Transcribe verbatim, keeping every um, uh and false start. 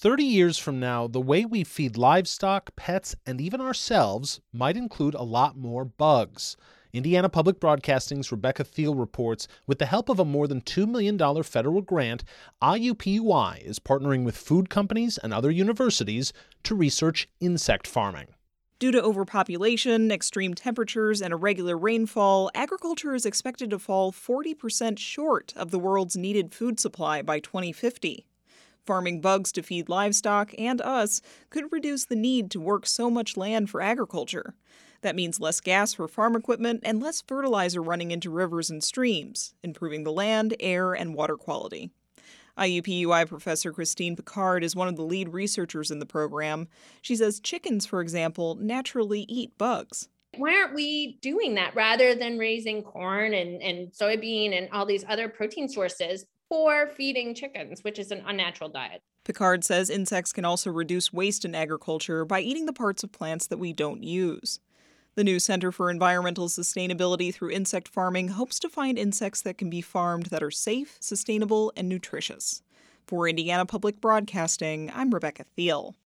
thirty years from now, the way we feed livestock, pets, and even ourselves might include a lot more bugs. Indiana Public Broadcasting's Rebecca Thiel reports, with the help of a more than two million dollars federal grant, I U P U I is partnering with food companies and other universities to research insect farming. Due to overpopulation, extreme temperatures, and irregular rainfall, agriculture is expected to fall forty percent short of the world's needed food supply by twenty fifty. Farming bugs to feed livestock and us could reduce the need to work so much land for agriculture. That means less gas for farm equipment and less fertilizer running into rivers and streams, improving the land, air, and water quality. I U P U I professor Christine Picard is one of the lead researchers in the program. She says chickens, for example, naturally eat bugs. Why aren't we doing that rather than raising corn and, and soybean and all these other protein sources for feeding chickens, which is an unnatural diet? Picard says insects can also reduce waste in agriculture by eating the parts of plants that we don't use. The new Center for Environmental Sustainability through Insect Farming hopes to find insects that can be farmed that are safe, sustainable, and nutritious. For Indiana Public Broadcasting, I'm Rebecca Thiel.